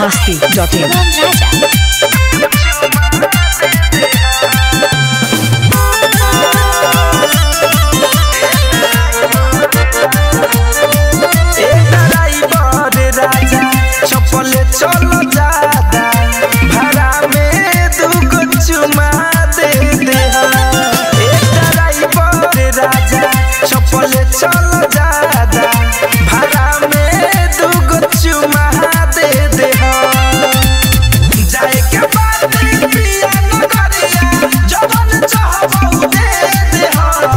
biharmasti.in चपले चलो जादा भाड़ा में दूगो चुमा दे दे ड्राइवर राजा चपले चलो जादा भाड़ा में दूगो चुमा दे दे जाए के बाद पिया न करिया जवन चाहबो दे दे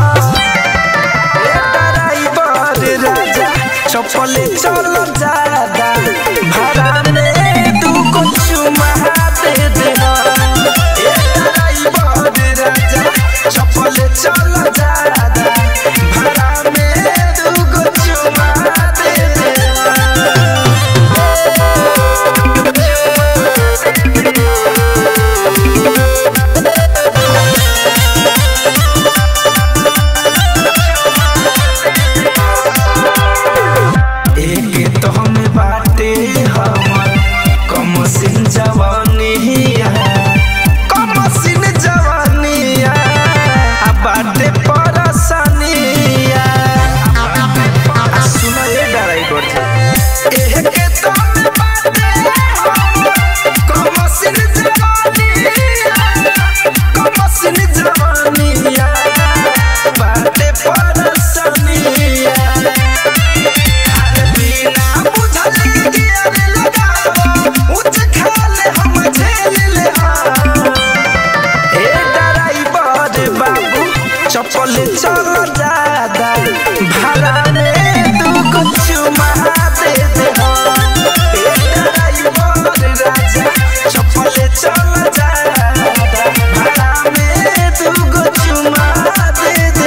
ड्राइवर राजा चपले चलो जादा भाड़ा में दूगो चुमा दे दे ड्राइवर राजा चपले चलो जादा भाड़ा में दूगो चुमा दे दे एक तो हम बाटे हमर कमसिन जवानिया आ बाटे परसनिया सुनो ये ड्राइवर एक तो हम बाटे हमर कमसिन जवानिया बाटे परसनिया चपले चलो जादा भाड़ा में दूगो चुमा दे दे ड्राइवर राजा चपले चलो जादा भाड़ा में दूगो चुमा दे दे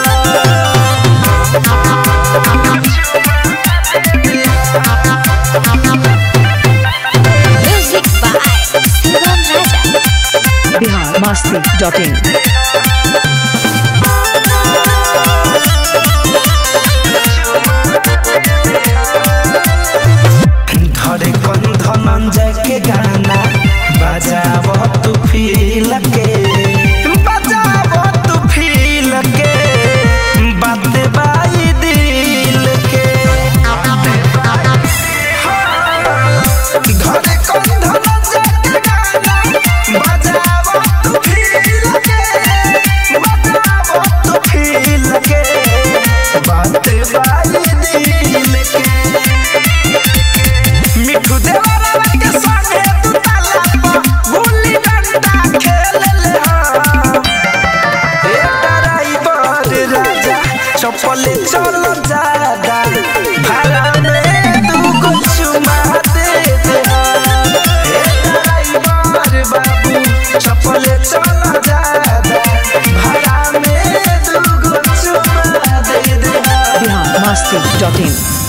biharmasti.in धरे कंधन जाके गाना बजाव तू फील के बात बाई दिल के धरे कंधन जाके गाना बजाव तू फील के बात बाई दिल के मिठू देवरा के संगे तू ताला गुल्ली डंडा खेल ले ड्राइवर राजा चपले चलो जादा भाड़ा में दूगो चुमा दे दे ड्राइवर बाबू चपले चलो जादा भाड़ा में दूगो चुमा दे दे biharmasti.in